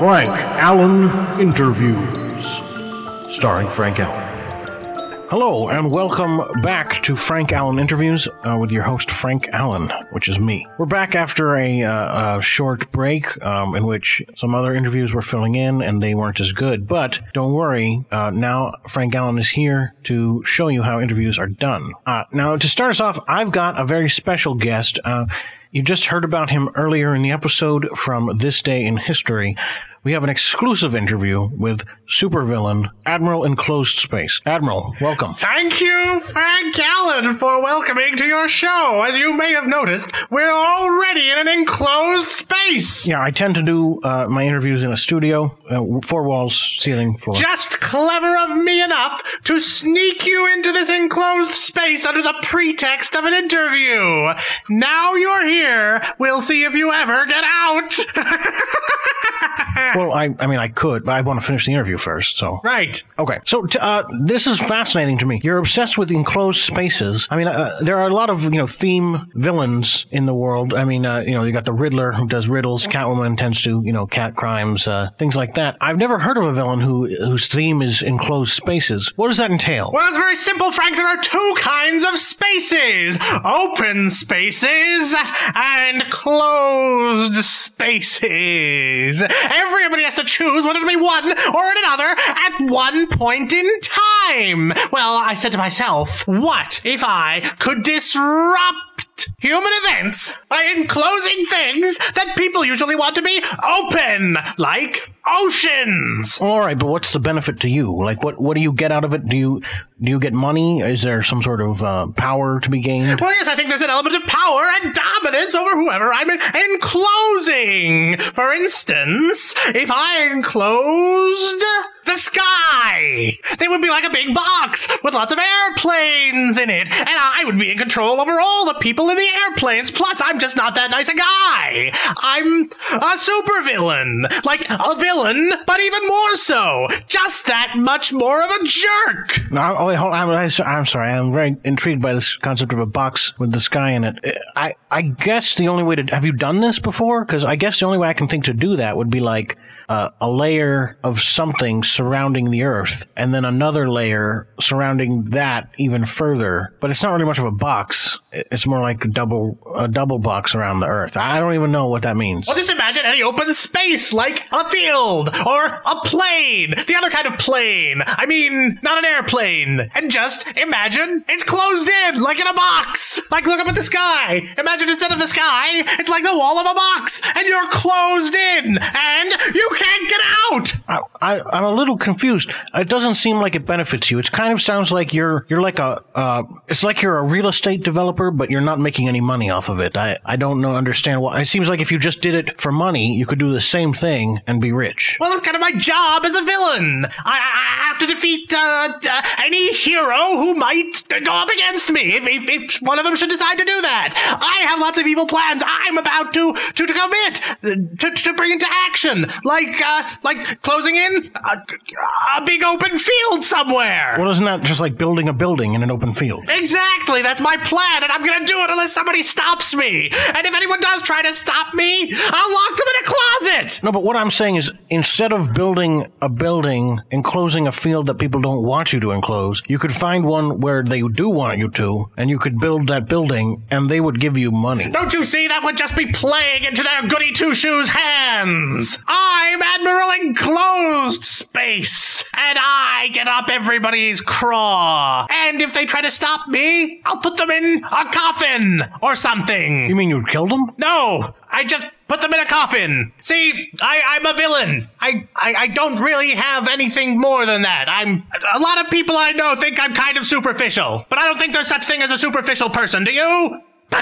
Frank Allen Interviews, starring Frank Allen. Hello, and welcome back to Frank Allen Interviews with your host, Frank Allen, which is me. We're back after a short break in which some other interviews were filling in, and they weren't as good. But don't worry, now Frank Allen is here to show you how interviews are done. Now, to start us off, I've got a very special guest. You just heard about him earlier in the episode from This Day in History. We have an exclusive interview with supervillain Admiral Enclosed Space. Admiral, welcome. Thank you, Frank Allen, for welcoming to your show. As you may have noticed, we're already in an enclosed space. Yeah, I tend to do my interviews in a studio, 4 walls, ceiling, floor. Just clever of me enough to sneak you into this enclosed space under the pretext of an interview. Now you're here. We'll see if you ever get out. Well, I mean, I could, but I want to finish the interview first, so... Right. Okay, so this is fascinating to me. You're obsessed with enclosed spaces. I mean, there are a lot of, theme villains in the world. I mean, you got the Riddler who does riddles, Catwoman tends to, cat crimes, things like that. I've never heard of a villain whose theme is enclosed spaces. What does that entail? Well, it's very simple, Frank. There are 2 kinds of spaces. Open spaces and closed spaces. Everybody has to choose whether to be one or another at one point in time. Well, I said to myself, what if I could disrupt human events by enclosing things that people usually want to be open, like oceans? All right, but what's the benefit to you? Like, what do you get out of it? Do you get money? Is there some sort of power to be gained? Well, yes, I think there's an element of power and dominance over whoever I'm enclosing. For instance, if I enclosed the sky, it would be like a big box with lots of airplanes in it, and I would be in control over all the people in the airplanes. Plus, I'm just not that nice a guy. I'm a supervillain, like a villain, but even more so. Just that much more of a jerk. No, wait, hold on. I'm sorry. I'm very intrigued by this concept of a box with the sky in it. I guess the only way to... Have you done this before? Because I guess the only way I can think to do that would be like a layer of something surrounding the Earth, and then another layer surrounding that even further. But it's not really much of a box. It's more like a double box around the Earth. I don't even know what that means. Well, just imagine any open space, like a field or a plane. The other kind of plane. I mean, not an airplane. And just imagine it's closed in, like in a box. Like, look up at the sky. Imagine instead of the sky, it's like the wall of a box, and you're closed in, and you can't get out. I'm a little confused. It doesn't seem like it benefits you. It kind of sounds like you're like it's like you're a real estate developer, but you're not making any money off of it. I don't understand why. It seems like if you just did it for money, you could do the same thing and be rich. Well, that's kind of my job as a villain. I have to defeat any hero who might go up against me if one of them should decide to do that. I have lots of evil plans I'm about to commit, to bring into action, like closing in a big open field somewhere. Well, isn't that just like building a building in an open field? Exactly, that's my plan, and I'm gonna do it unless somebody stops me. And if anyone does try to stop me, I'll lock them in a closet. No, but what I'm saying is, instead of building a building, enclosing a field that people don't want you to enclose, you could find one where they do want you to, and you could build that building, and they would give you money. Don't you see? That would just be playing into their goody-two-shoes hands. I'm Admiral Enclosed Space, and I get up everybody's craw. And if they try to stop me, I'll put them in a coffin or something. You mean you'd kill them? No, I just put them in a coffin. See, I'm a villain. I don't really have anything more than that. A lot of people I know think I'm kind of superficial, but I don't think there's such thing as a superficial person. Do you?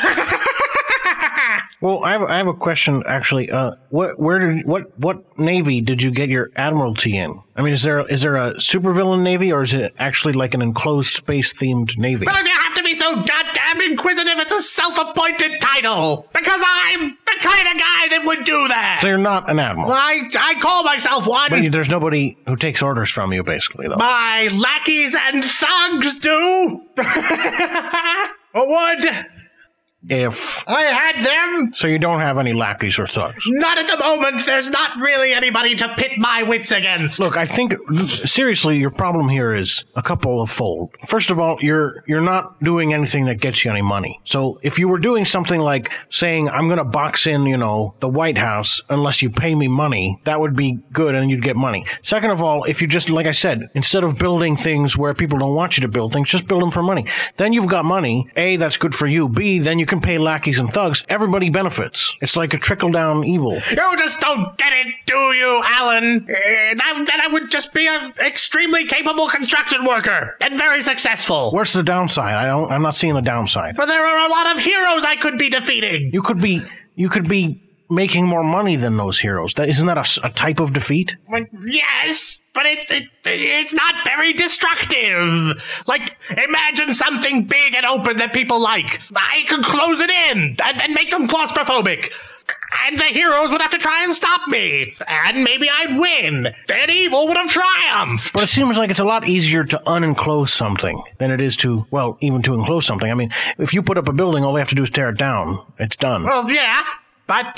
Well, I have a question actually. What navy did you get your admiralty in? I mean, is there a supervillain navy, or is it actually like an enclosed space themed navy? Well, if you have to be so goddamn inquisitive, it's a self-appointed title, because I'm the kind of guy that would do that. So you're not an admiral. I call myself one. But there's nobody who takes orders from you, basically, though. My lackeys and thugs do. Would if... I had them! So you don't have any lackeys or thugs? Not at the moment. There's not really anybody to pit my wits against. Look, I think, seriously, your problem here is a couple of fold. First of all, you're not doing anything that gets you any money. So if you were doing something like saying, I'm going to box in, the White House unless you pay me money, that would be good and you'd get money. Second of all, if you just, like I said, instead of building things where people don't want you to build things, just build them for money. Then you've got money. A, that's good for you. B, then you can pay lackeys and thugs. Everybody benefits. It's like a trickle-down evil. You just don't get it, do you, Alan? Then I would just be an extremely capable construction worker and very successful. Where's the downside? I'm not seeing the downside. But there are a lot of heroes I could be defeating. You could be making more money than those heroes. Isn't that a type of defeat? Well, yes, but it's not very destructive. Like, imagine something big and open that people like. I could close it in and make them claustrophobic. And the heroes would have to try and stop me. And maybe I'd win. And evil would have triumphed. But it seems like it's a lot easier to unenclose something than it is to, well, even to enclose something. I mean, if you put up a building, all they have to do is tear it down. It's done. Well, yeah. But,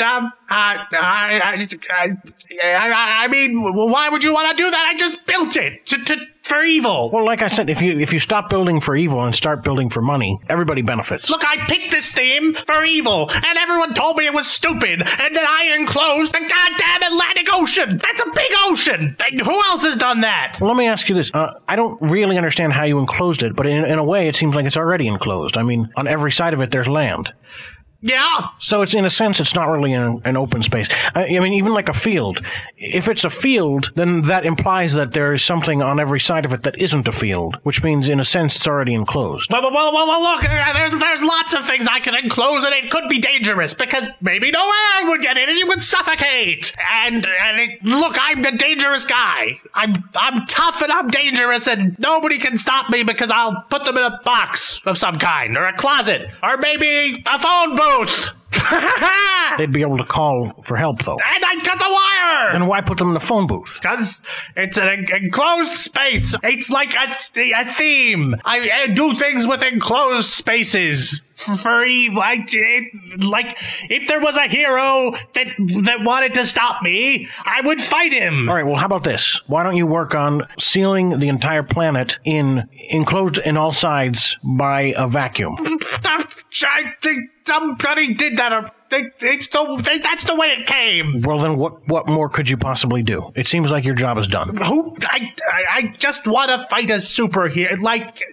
I mean, why would you want to do that? I just built it for evil. Well, like I said, if you stop building for evil and start building for money, everybody benefits. Look, I picked this theme for evil, and everyone told me it was stupid, and then I enclosed the goddamn Atlantic Ocean. That's a big ocean. And who else has done that? Well, let me ask you this. I don't really understand how you enclosed it, but in a way, it seems like it's already enclosed. I mean, on every side of it, there's land. Yeah. So it's in a sense, it's not really an open space. I mean, even like a field. If it's a field, then that implies that there is something on every side of it that isn't a field, which means in a sense it's already enclosed. Well, look, there's lots of things I could enclose, and it could be dangerous because maybe no air would get in and you would suffocate. Look, I'm a dangerous guy. I'm tough and I'm dangerous, and nobody can stop me because I'll put them in a box of some kind, or a closet, or maybe a phone booth. They'd be able to call for help, though. And I cut the wire! Then why put them in the phone booth? Because it's an enclosed space. It's like a theme. I do things with enclosed spaces. For evil. Like, if there was a hero that wanted to stop me, I would fight him. All right, well, how about this? Why don't you work on sealing the entire planet enclosed in all sides by a vacuum? I think somebody did that. That's the way it came. Well, then what more could you possibly do? It seems like your job is done. I just want to fight a superhero. Like,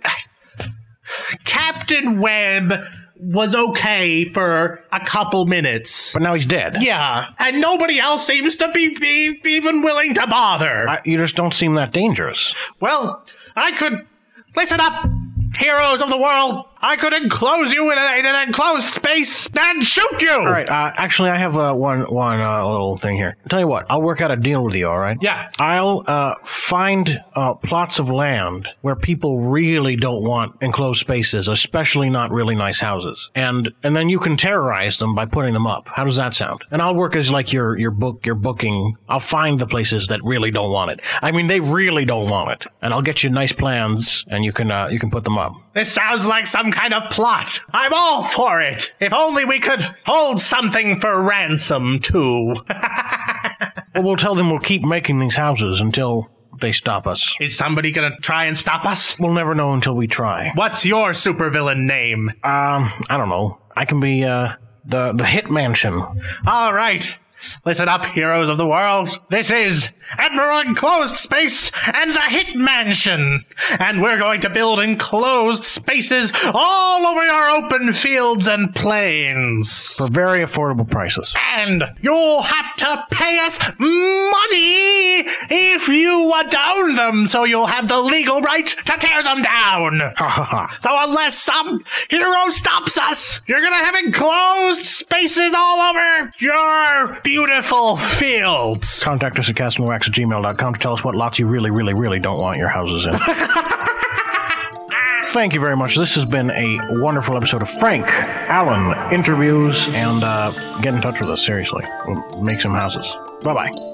Captain Web was okay for a couple minutes. But now he's dead. Yeah, and nobody else seems to be even willing to bother. You just don't seem that dangerous. Well, I could... Listen up, heroes of the world. I could enclose you in an enclosed space and shoot you! All right, actually, I have one little thing here. I'll tell you what, I'll work out a deal with you, all right? Yeah. I'll find plots of land where people really don't want enclosed spaces, especially not really nice houses. And then you can terrorize them by putting them up. How does that sound? And I'll work as like your booking. I'll find the places that really don't want it. I mean, they really don't want it. And I'll get you nice plans, and you can put them up. This sounds like some kind of plot. I'm all for it. If only we could hold something for ransom, too. Well, we'll tell them we'll keep making these houses until they stop us. Is somebody gonna try and stop us? We'll never know until we try. What's your supervillain name? I don't know. I can be, the Hit Mansion. All right. Listen up, heroes of the world. This is Admiral Enclosed Space and the Hit Mansion. And we're going to build enclosed spaces all over your open fields and plains. For very affordable prices. And you'll have to pay us money if you want to own them, so you'll have the legal right to tear them down. Ha ha ha. So unless some hero stops us, you're gonna have enclosed spaces all over your beautiful fields. Contact us at castandwax@gmail.com to tell us what lots you really, really, really don't want your houses in. Thank you very much. This has been a wonderful episode of Frank Allen Interviews, and get in touch with us, seriously. We'll make some houses. Bye-bye.